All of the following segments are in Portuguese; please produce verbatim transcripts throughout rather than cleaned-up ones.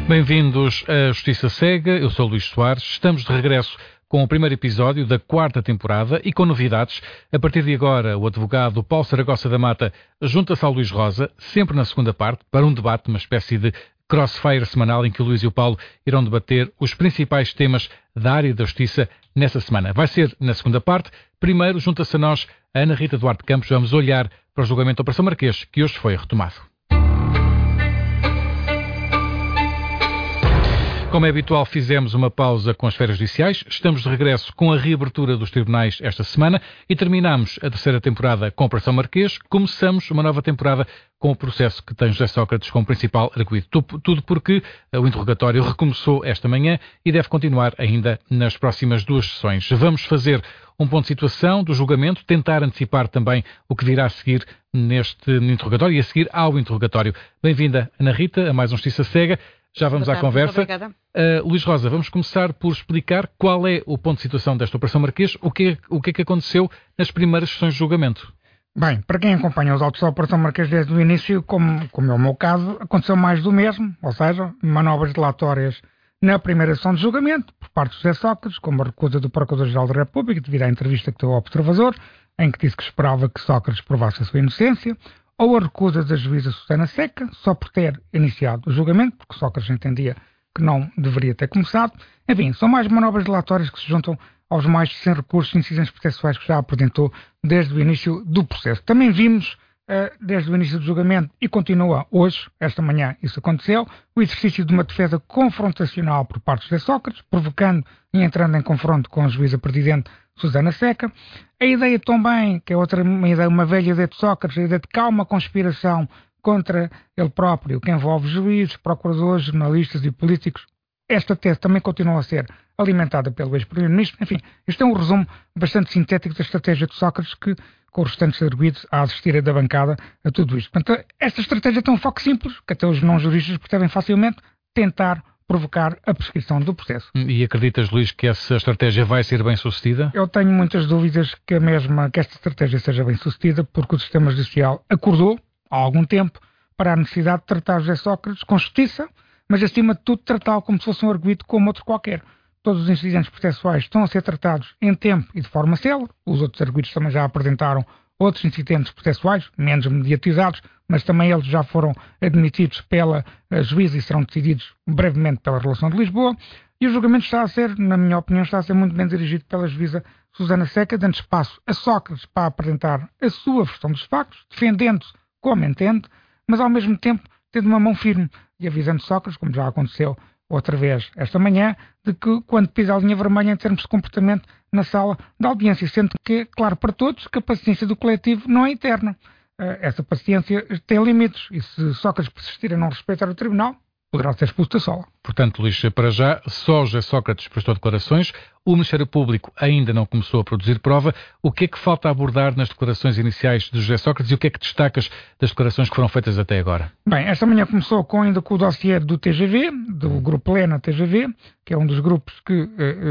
Bem-vindos à Justiça Cega, eu sou o Luís Soares, estamos de regresso com o primeiro episódio da quarta temporada e com novidades. A partir de agora, o advogado Paulo Saragossa da Mata junta-se ao Luís Rosa, sempre na segunda parte, para um debate, uma espécie de crossfire semanal em que o Luís e o Paulo irão debater os principais temas da área da justiça nessa semana. Vai ser na segunda parte. Primeiro, junta-se a nós a Ana Rita Duarte Campos. Vamos olhar para o julgamento da Operação Marquês, que hoje foi retomado. Como é habitual, fizemos uma pausa com as férias judiciais. Estamos de regresso com a reabertura dos tribunais esta semana e terminamos a terceira temporada com a Operação Marquês. Começamos uma nova temporada com o processo que tem José Sócrates como principal arguido. Tudo porque o interrogatório recomeçou esta manhã e deve continuar ainda nas próximas duas sessões. Vamos fazer um ponto de situação do julgamento, tentar antecipar também o que virá a seguir neste interrogatório e a seguir ao interrogatório. Bem-vinda, Ana Rita, a mais um Justiça Cega. Já vamos à conversa. Obrigada. Uh, Luís Rosa, vamos começar por explicar qual é o ponto de situação desta Operação Marquês, o que, é, o que é que aconteceu nas primeiras sessões de julgamento. Bem, para quem acompanha os autos da Operação Marquês desde o início, como, como é o meu caso, aconteceu mais do mesmo, ou seja, manobras dilatórias na primeira sessão de julgamento, por parte de José Sócrates, como a recusa do Procurador-Geral da República, devido à entrevista que deu ao Observador, em que disse que esperava que Sócrates provasse a sua inocência, ou a recusa da juíza Susana Seca, só por ter iniciado o julgamento, porque Sócrates entendia que não deveria ter começado. Enfim, são mais manobras dilatórias que se juntam aos mais de cem recursos e incidentes processuais que já apresentou desde o início do processo. Também vimos, uh, desde o início do julgamento, e continua hoje, esta manhã isso aconteceu, o exercício de uma defesa confrontacional por parte de José Sócrates, provocando e entrando em confronto com a juíza presidente Susana Seca. A ideia também, que é outra uma, ideia, uma velha ideia de Sócrates, a ideia de que há uma conspiração contra ele próprio, que envolve juízes, procuradores, jornalistas e políticos. Esta tese também continua a ser alimentada pelo ex-primeiro-ministro. Enfim, este é um resumo bastante sintético da estratégia de Sócrates, que, com os restantes arguidos, a assistir da bancada a tudo isto. Portanto, esta estratégia tem um foco simples, que até os não-juristas percebem facilmente, tentar provocar a prescrição do processo. E acreditas, Luís, que essa estratégia vai ser bem sucedida? Eu tenho muitas dúvidas que, a mesma, que esta estratégia seja bem sucedida, porque o sistema judicial acordou, há algum tempo, para a necessidade de tratar José Sócrates com justiça, mas acima de tudo tratá-lo como se fosse um arguido como outro qualquer. Todos os incidentes processuais estão a ser tratados em tempo e de forma célere. Os outros arguidos também já apresentaram outros incidentes processuais, menos mediatizados, mas também eles já foram admitidos pela juíza e serão decididos brevemente pela Relação de Lisboa. E o julgamento está a ser, na minha opinião, está a ser muito bem dirigido pela juíza Susana Seca, dando espaço a Sócrates para apresentar a sua versão dos factos, defendendo-se como entende, mas ao mesmo tempo tendo uma mão firme e avisando Sócrates, como já aconteceu outra vez esta manhã, de que quando pisa a linha vermelha em termos de comportamento na sala da audiência, sendo que é claro para todos que a paciência do coletivo não é eterna. Essa paciência tem limites e se Sócrates persistir a não respeitar o tribunal, poderá ser expulso da sala. Portanto, Luís, para já, só José Sócrates prestou declarações, o Ministério Público ainda não começou a produzir prova. O que é que falta abordar nas declarações iniciais de José Sócrates e o que é que destacas das declarações que foram feitas até agora? Bem, esta manhã começou com, ainda com o dossiê do T G V, do Grupo Lena T G V, que é um dos grupos que,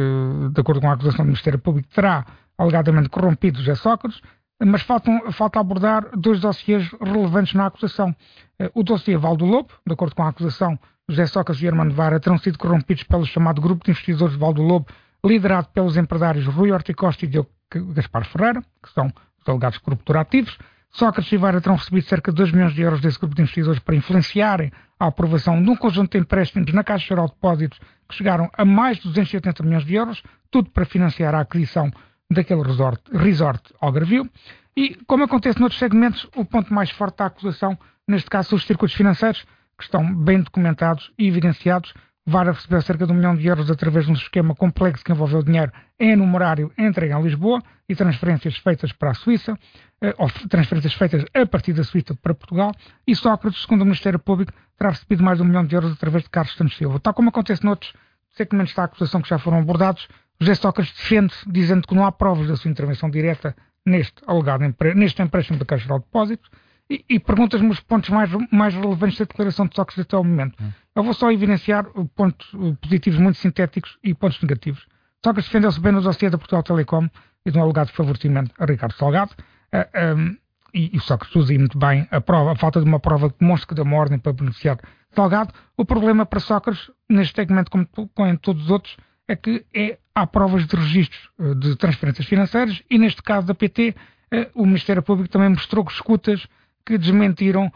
de acordo com a acusação do Ministério Público, terá alegadamente corrompido José Sócrates, mas faltam, falta abordar dois dossiês relevantes na acusação. O dossiê Val do Lobo, de acordo com a acusação, José Sócrates e Armando Vara terão sido corrompidos pelo chamado Grupo de Investidores de Val do Lobo, liderado pelos empresários Rui Horticosta e Diogo Gaspar Ferreira, que são os alegados corruptores ativos. Sócrates e Vara terão recebido cerca de dois milhões de euros desse grupo de investidores para influenciarem a aprovação de um conjunto de empréstimos na Caixa Geral de Depósitos que chegaram a mais de duzentos e oitenta milhões de euros, tudo para financiar a aquisição daquele resort, resort Algarvio. E, como acontece noutros segmentos, o ponto mais forte da acusação, neste caso, são os circuitos financeiros, que estão bem documentados e evidenciados. Vara recebeu cerca de um milhão de euros através de um esquema complexo que envolveu dinheiro em numerário entregue em Lisboa e transferências feitas para a Suíça, ou transferências feitas a partir da Suíça para Portugal. E Sócrates, segundo o Ministério Público, terá recebido mais de um milhão de euros através de Carlos Santos Silva. Tal como acontece noutros segmentos da acusação que já foram abordados, José Sócrates defende-se dizendo que não há provas da sua intervenção direta neste alegado neste empréstimo da Caixa Geral de Depósitos. E, e perguntas-me os pontos mais, mais relevantes da declaração de Sócrates até ao momento. Hum. Eu vou só evidenciar pontos positivos muito sintéticos e pontos negativos. Sócrates defendeu-se bem no dossiê da Portugal Telecom e de um alegado favorecimento a Ricardo Salgado. Uh, um, e, e Sócrates usa muito bem a prova, a falta de uma prova que demonstre que deu uma ordem para beneficiar Salgado. O problema para Sócrates, neste segmento como, como em todos os outros, é que é, há provas de registros de transferências financeiras e, neste caso da P T, o Ministério Público também mostrou escutas que desmentiram,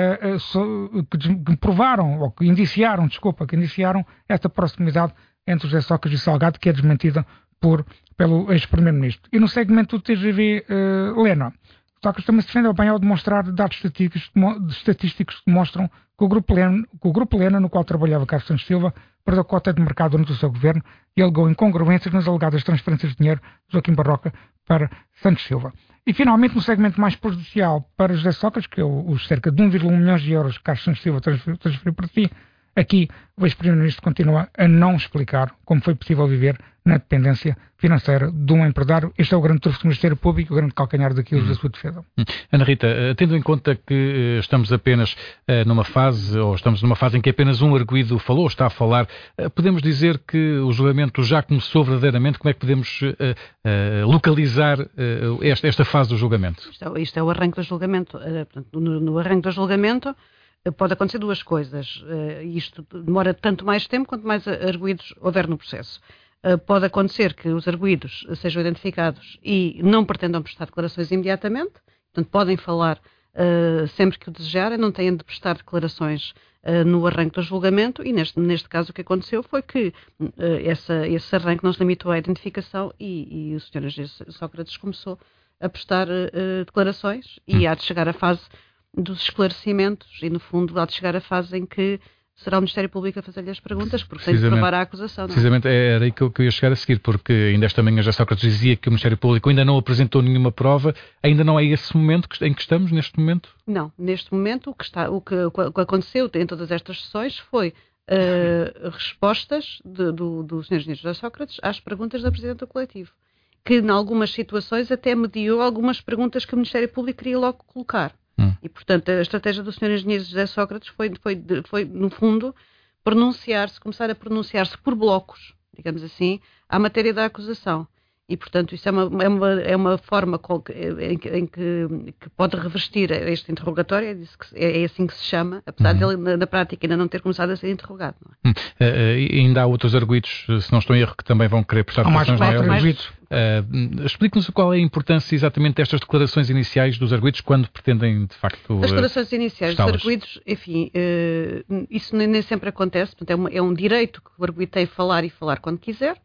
que provaram, ou que indiciaram, desculpa, que indiciaram esta proximidade entre José Sócrates e Salgado, que é desmentida por, pelo ex-primeiro-ministro. E no segmento do T G V, uh, Lena, Sócrates também se defendeu bem ao demonstrar dados estatísticos, estatísticos que demonstram que o Grupo Lena, que o Grupo Lena, no qual trabalhava Carlos Santos Silva, perdeu cota de mercado durante o seu governo e alegou incongruências nas alegadas transferências de dinheiro de Joaquim Barroca para Santos Silva. E, finalmente, no segmento mais prejudicial para José Sócrates, que é os cerca de um vírgula um milhões de euros que Carlos Santos Silva transferiu, transferiu para si, aqui o ex-primeiro-ministro continua a não explicar como foi possível viver na dependência financeira de um empresário. Este é o grande trunfo do Ministério Público, o grande calcanhar daquilo hum. da sua defesa. Hum. Ana Rita, tendo em conta que estamos apenas uh, numa fase, ou estamos numa fase em que apenas um arguido falou, ou está a falar, uh, podemos dizer que o julgamento já começou verdadeiramente? Como é que podemos uh, uh, localizar uh, esta, esta fase do julgamento? Isto é, isto é o arranque do julgamento. Uh, portanto, no, no arranque do julgamento uh, pode acontecer duas coisas. Uh, isto demora tanto mais tempo quanto mais arguidos houver no processo. Uh, pode acontecer que os arguidos sejam identificados e não pretendam prestar declarações imediatamente, portanto podem falar uh, sempre que o desejarem, não têm de prestar declarações uh, no arranque do julgamento, e neste, neste caso o que aconteceu foi que uh, essa, esse arranque não se limitou à identificação e, e o senhor Sócrates começou a prestar uh, declarações e hum. há de chegar a fase dos esclarecimentos e no fundo há de chegar a fase em que será o Ministério Público a fazer-lhe as perguntas, porque tem de provar a acusação. Não é? Precisamente era aí que eu, que eu ia chegar a seguir, porque ainda esta manhã já Sócrates dizia que o Ministério Público ainda não apresentou nenhuma prova. Ainda não é esse momento que, em que estamos, neste momento? Não, neste momento o que, está, o que, o que aconteceu em todas estas sessões foi uh, respostas de, do, do senhor Engenheiro José Sócrates às perguntas da Presidente do Coletivo, que em algumas situações até mediou algumas perguntas que o Ministério Público queria logo colocar. Hum. E, portanto, a estratégia do senhor Engenheiro José Sócrates foi, foi, foi no fundo, pronunciar-se, começar a pronunciar-se por blocos, digamos assim, à matéria da acusação. E, portanto, isso é uma, é uma, é uma forma em, que, em que, que pode revestir este interrogatório, é, é assim que se chama, apesar uhum. dele, na, na prática, ainda não ter começado a ser interrogado. Não é? Hum. Uh, e ainda há outros arguidos, se não estou em erro, que também vão querer prestar declarações maiores. Uh, Explique-nos qual é a importância exatamente destas declarações iniciais dos arguidos quando pretendem, de facto... As declarações iniciais dos arguidos, enfim, uh, isso nem, nem sempre acontece, portanto, é, uma, é um direito que o arguido tem a falar e falar quando quiser.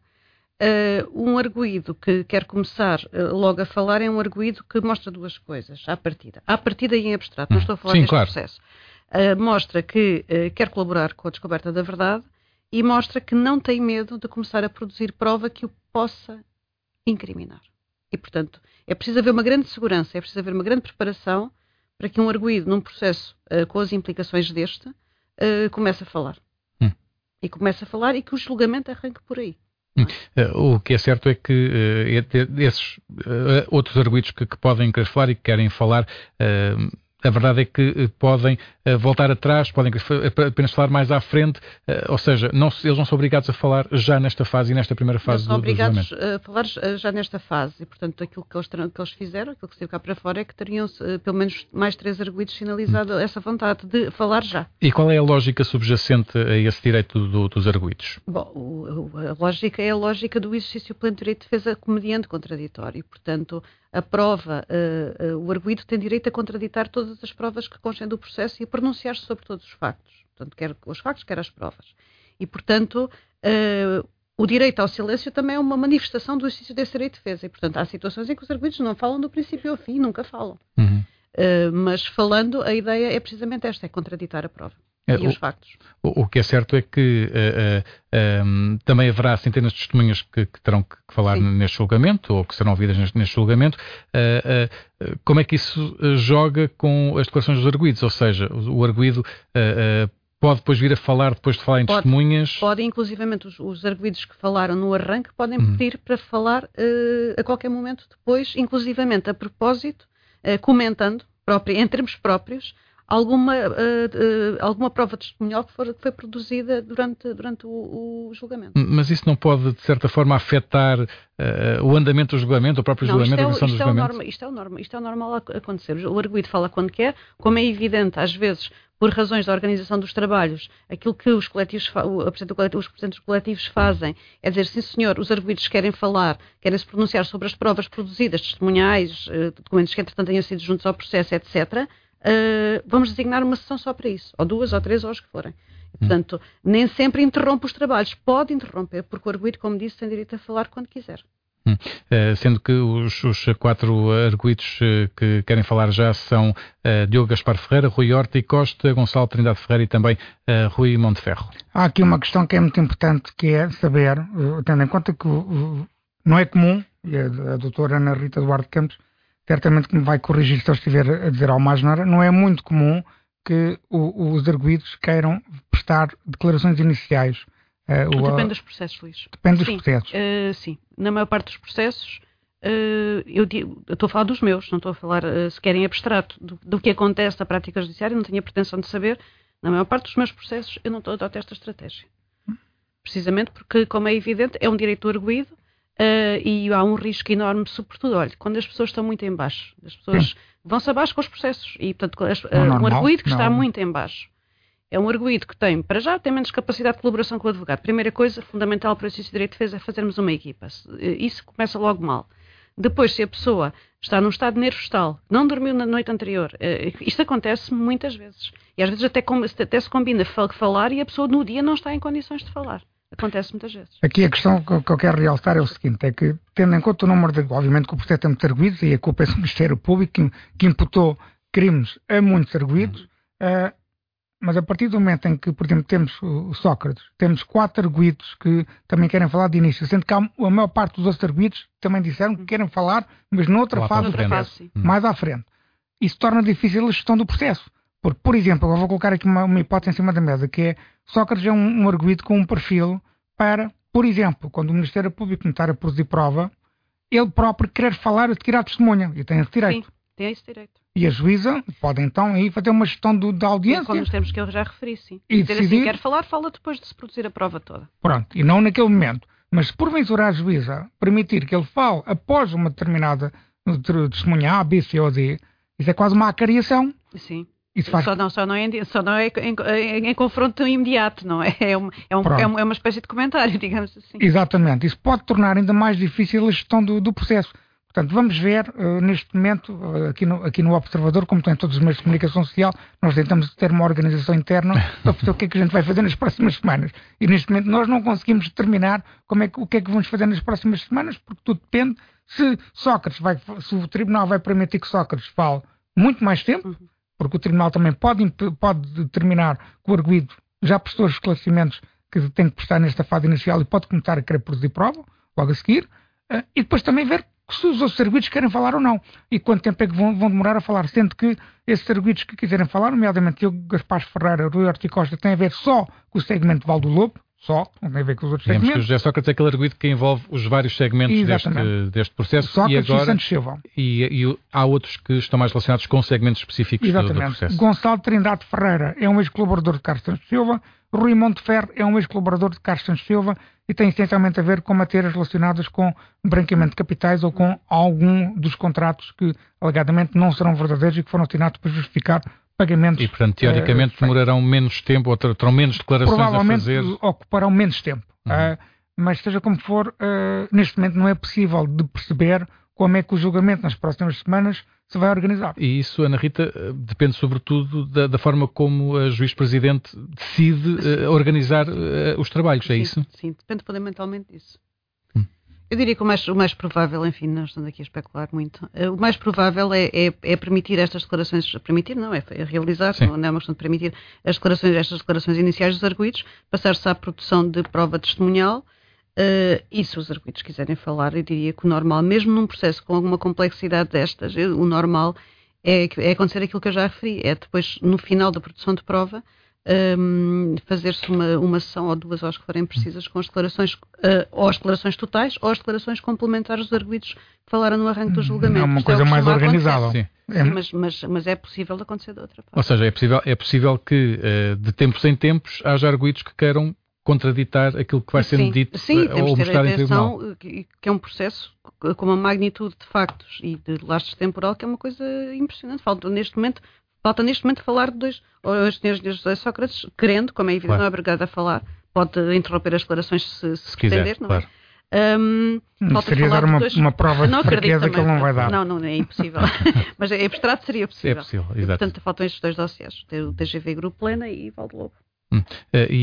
Uh, um arguido que quer começar uh, logo a falar é um arguido que mostra duas coisas, à partida. À partida e em abstrato, não estou a falar Sim, deste claro. processo. Uh, mostra que uh, quer colaborar com a descoberta da verdade e mostra que não tem medo de começar a produzir prova que o possa incriminar. E, portanto, é preciso haver uma grande segurança, é preciso haver uma grande preparação para que um arguido, num processo uh, com as implicações deste, uh, comece a falar. Hum. E comece a falar e que o julgamento arranque por aí. Uh, o que é certo é que uh, esses uh, outros arguidos que, que podem querer falar e que querem falar, uh, a verdade é que uh, podem uh, voltar atrás, podem apenas falar mais à frente, uh, ou seja, não, eles não são obrigados a falar já nesta fase e nesta primeira fase não do, do julgamento. Não são obrigados a falar já nesta fase e, portanto, aquilo que eles, que eles fizeram, aquilo que saiu cá para fora é que teriam uh, pelo menos mais três arguidos sinalizado hum. essa vontade de falar já. E qual é a lógica subjacente a esse direito do, dos arguidos? Bom, o, a lógica é a lógica do exercício pleno de direito de defesa comediante contraditório e, portanto, a prova, uh, uh, o arguido tem direito a contraditar todas as provas que constem do processo e a pronunciar-se sobre todos os factos. Portanto, quer os factos, quer as provas. E, portanto, uh, o direito ao silêncio também é uma manifestação do exercício desse direito de defesa. E, portanto, há situações em que os arguidos não falam do princípio ao fim, nunca falam. Uhum. Uh, mas falando, a ideia é precisamente esta, é contraditar a prova. E o, os factos. O, o que é certo é que uh, uh, um, também haverá centenas de testemunhas que, que terão que falar Sim. neste julgamento, ou que serão ouvidas neste, neste julgamento. Uh, uh, como é que isso joga com as declarações dos arguidos? Ou seja, o, o arguido uh, uh, pode depois vir a falar, depois de falar em pode, testemunhas? Pode, inclusivamente, os, os arguidos que falaram no arranque podem uhum. pedir para falar uh, a qualquer momento depois, inclusivamente a propósito, uh, comentando, próprio, em termos próprios, alguma, uh, uh, alguma prova testemunhal que, for, que foi produzida durante, durante o, o julgamento. Mas isso não pode, de certa forma, afetar uh, o andamento do julgamento, o próprio não, julgamento, a isto é, organização do isto julgamento? É norma, isto, é o norma, isto é o normal a acontecer. O arguido fala quando quer, como é evidente, às vezes, por razões da organização dos trabalhos, aquilo que os coletivos, os representantes dos coletivos fazem é dizer, sim senhor, os arguidos querem falar, querem se pronunciar sobre as provas produzidas, testemunhais, documentos que entretanto tenham sido juntos ao processo, etcétera, uh, vamos designar uma sessão só para isso, ou duas, ou três, ou os que forem. E, portanto, hum. nem sempre interrompe os trabalhos, pode interromper, porque o arguido, como disse, tem direito a falar quando quiser. Hum. Uh, sendo que os, os quatro arguidos uh, que querem falar já são uh, Diogo Gaspar Ferreira, Rui Horta e Costa, Gonçalo Trindade Ferreira e também uh, Rui Monteferro. Há aqui uma questão que é muito importante, que é saber, uh, tendo em conta que uh, não é comum, e a, a doutora Ana Rita Duarte Campos certamente que me vai corrigir se eu estiver a dizer ao mais nada, não é muito comum que o, os arguidos queiram prestar declarações iniciais. Uh, o, depende dos processos, Luís. Depende dos sim, processos. Uh, sim, na maior parte dos processos, uh, eu, digo, eu estou a falar dos meus, não estou a falar uh, sequer em abstrato do, do que acontece na prática judiciária, não tenho a pretensão de saber. Na maior parte dos meus processos, eu não estou a adotar esta estratégia. Precisamente porque, como é evidente, é um direito do arguido uh, e há um risco enorme, sobretudo, olha, quando as pessoas estão muito em baixo, as pessoas sim. vão-se abaixo com os processos e, portanto, as, uh, um arguido que não. está muito em baixo. É um arguido que tem, para já, tem menos capacidade de colaboração com o advogado. Primeira coisa fundamental para o exercício de direito de defesa é fazermos uma equipa. Isso começa logo mal. Depois, se a pessoa está num estado nervostal, não dormiu na noite anterior, isto acontece muitas vezes. E às vezes até, até se combina falar e a pessoa no dia não está em condições de falar. Acontece muitas vezes. Aqui a questão que eu quero realçar é o seguinte, é que, tendo em conta o número de, obviamente que o processo tem muitos arguidos, e a culpa é do Ministério Público, que, que imputou crimes a muitos arguidos, uh, mas a partir do momento em que, por exemplo, temos o Sócrates, temos quatro arguidos que também querem falar de início, sendo que a maior parte dos outros arguidos também disseram que querem falar, mas noutra fase do processo, mais à frente. Isso torna difícil a gestão do processo. Porque, por exemplo, eu vou colocar aqui uma, uma hipótese em cima da mesa, que é, Sócrates é um, um arguido com um perfil para, por exemplo, quando o Ministério Público começar a produzir prova, ele próprio querer falar e tirar testemunha, e tem esse direito. Sim, tem esse direito. E a juíza pode então aí fazer uma gestão do, da audiência. Com os termos que eu já referi, sim. E dizer decidir... assim, quer falar, fala depois de se produzir a prova toda. Pronto, e não naquele momento. Mas se porventura a juíza permitir que ele fale após uma determinada testemunha A, B, C ou D, isso é quase uma acariação. Sim. Isso faz... Só não, só não, é, só não é em, em, em confronto imediato, não é? É, um, é, um, é, um, é uma espécie de comentário, digamos assim. Exatamente. Isso pode tornar ainda mais difícil a gestão do, do processo. Portanto, vamos ver, uh, neste momento, uh, aqui, no, aqui no Observador, como tem todos os meios de comunicação social, nós tentamos ter uma organização interna para perceber o que é que a gente vai fazer nas próximas semanas. E neste momento nós não conseguimos determinar como é que, o que é que vamos fazer nas próximas semanas, porque tudo depende se Sócrates vai, se o Tribunal vai permitir que Sócrates fale muito mais tempo, porque o Tribunal também pode, pode determinar que o arguido já prestou os esclarecimentos que tem que prestar nesta fase inicial e pode começar a querer produzir prova, logo a seguir, uh, e depois também ver se os outros arguidos querem falar ou não. E quanto tempo é que vão, vão demorar a falar? Sendo que esses arguidos que quiserem falar, nomeadamente Diogo Gaspar Ferreira, Rui Horta e Costa, tem a ver só com o segmento Val do Lobo, só, não tem a ver com os outros Digamos segmentos. Que o José Sócrates é aquele arguido que envolve os vários segmentos deste, deste processo. Sócrates e agora e Santos Silva. E, e há outros que estão mais relacionados com segmentos específicos do, do processo. Gonçalo Trindade Ferreira é um ex-colaborador de Carlos Santos Silva, Rui Monteferro é um ex-colaborador de Carlos Santos Silva e tem essencialmente a ver com matérias relacionadas com branqueamento de capitais ou com algum dos contratos que alegadamente não serão verdadeiros e que foram assinados para justificar pagamentos. E, portanto, teoricamente, uh, demorarão menos tempo ou terão menos declarações a fazer. Provavelmente ocuparão menos tempo. Uhum. Uh, mas seja como for, uh, neste momento não é possível de perceber como é que o julgamento nas próximas semanas se vai organizar. E isso, Ana Rita, depende sobretudo da, da forma como a juiz-presidente decide uh, organizar uh, os trabalhos, é sim, isso? Sim, depende fundamentalmente disso. Hum. Eu diria que o mais, o mais provável, enfim, nós estamos aqui a especular muito, uh, o mais provável é, é, é permitir estas declarações, permitir não, é, é realizar, não, não é uma questão de permitir as declarações, estas declarações iniciais dos arguidos, passar-se à produção de prova testemunhal. Uh, e se os arguidos quiserem falar, eu diria que o normal, mesmo num processo com alguma complexidade destas, o normal é, é acontecer aquilo que eu já referi, é depois, no final da produção de prova, um, fazer-se uma, uma sessão ou duas horas que forem precisas com as declarações, uh, ou as declarações totais ou as declarações complementares dos arguidos que falaram no arranque do julgamento. É uma Isto coisa é mais organizada. Sim. Sim, mas, mas, mas é possível de acontecer de outra forma. Ou seja, é possível, é possível que uh, de tempos em tempos haja arguidos que queiram contraditar aquilo que vai sendo sim, dito sim, uh, ou mostrar em tribunal. Que, que é um processo com uma magnitude de factos e de lastro temporal que é uma coisa impressionante. Falta neste momento, falta neste momento falar de dois, os senhores José Sócrates, querendo, como é evidente, claro. Não é obrigado a falar, pode interromper as declarações se, se, se pretender, não claro. é? Um, seria dar uma, dois... uma prova de fraqueza que ele não vai dar. Não, não é impossível. Mas é abstrato, seria possível. É possível, exato. Portanto, faltam estes dois dossiês, o T G V Grupo Plena e Valde Lobo. Hum. Uh,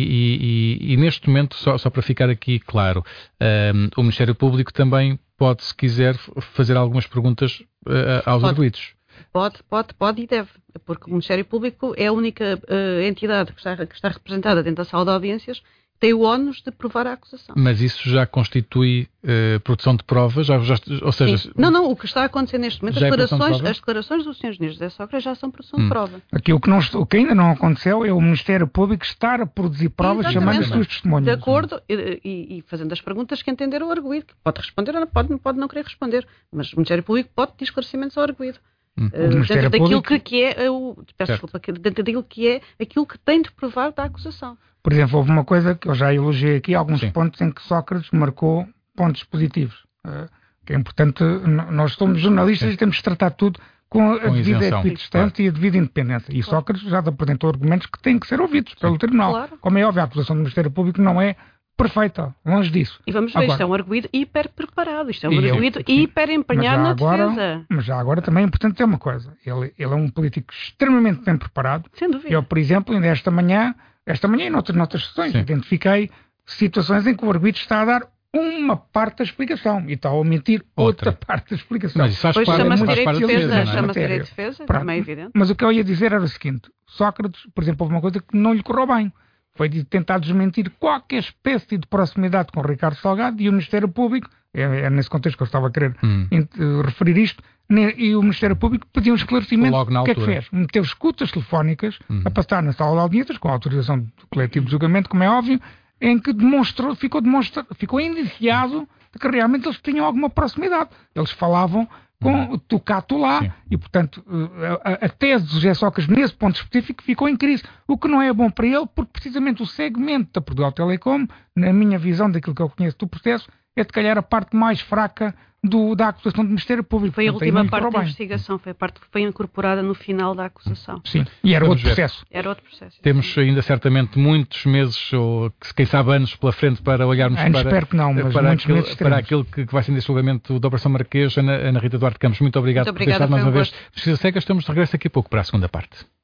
e, e, e neste momento, só, só para ficar aqui claro, um, o Ministério Público também pode, se quiser, fazer algumas perguntas uh, aos pode. arguidos. Pode, pode, pode e deve, porque o Ministério Público é a única uh, entidade que está, que está representada dentro da sala de audiências, tem o ónus de provar a acusação. Mas isso já constitui uh, produção de provas? Já, já, ou seja, Sim. Não, não, o que está a acontecer neste momento, as é declarações, as declarações do senhor Engenheiro José Sócrates já são produção hum. de prova. Aqui o que, não, o que ainda não aconteceu é o Ministério Público estar a produzir provas chamando as suas testemunhas. De acordo, e, e, e fazendo as perguntas que entender o arguido, que pode responder ou pode, pode não querer responder, mas o Ministério Público pode pedir esclarecimentos ao arguido. Hum. Uh, dentro daquilo Público... que é o, peço desculpa, dentro daquilo que é aquilo que tem de provar da acusação. Por exemplo, houve uma coisa que eu já elogiei aqui, alguns Sim. pontos em que Sócrates marcou pontos positivos. Uh, que é importante, nós somos jornalistas Sim. e temos de tratar tudo com a com devida equidistância claro. E a devida independência. E claro. Sócrates já apresentou argumentos que têm que ser ouvidos Sim. pelo Tribunal. Claro. Como é óbvio, a acusação do Ministério Público não é perfeita, longe disso. E vamos ver, agora, isto é um arguido hiper preparado, isto é um arguido eu, hiper empenhado na agora, defesa. Mas já agora também é importante ter uma coisa, ele, ele é um político extremamente bem preparado. Sem dúvida. Eu, por exemplo, ainda esta manhã, esta manhã e noutras, noutras sessões, Sim. identifiquei situações em que o arguido está a dar uma parte da explicação e está a omitir outra, outra parte da explicação. Mas isso faz pois parte, chama-se faz direito de defesa, defesa, defesa chama-se direito de defesa, também é evidente. Mas o que eu ia dizer era o seguinte, Sócrates, por exemplo, houve uma coisa que não lhe correu bem. Foi de tentar desmentir qualquer espécie de proximidade com o Ricardo Salgado e o Ministério Público, é, é nesse contexto que eu estava a querer hum. uh, referir isto, ne, e o Ministério Público pediu um esclarecimento. O que é que fez? Meteu escutas telefónicas hum. a passar na sala de audiências, com a autorização do coletivo de julgamento, como é óbvio, em que demonstrou, ficou, demonstra, ficou indiciado de que realmente eles tinham alguma proximidade. Eles falavam com tu cá, tu lá, Sim. e portanto a, a tese de José Sócrates nesse ponto específico ficou em crise, o que não é bom para ele, porque precisamente o segmento da Portugal Telecom, na minha visão daquilo que eu conheço do processo, é de calhar a parte mais fraca do, da acusação do Ministério Público. Foi a portanto, última parte da investigação, foi a parte que foi incorporada no final da acusação. Sim, e era Vamos outro ver. processo. Era outro processo. Temos ainda certamente muitos meses, ou quem sabe anos pela frente, para olharmos ah, para, espero que não, mas para, muitos aquilo, meses para aquilo que, que vai ser neste julgamento da Operação Marquês. Ana, Ana Rita Duarte Campos, muito obrigado muito por ter estado mais um uma vez. Precisa Cega, estamos de regresso daqui a pouco para a segunda parte.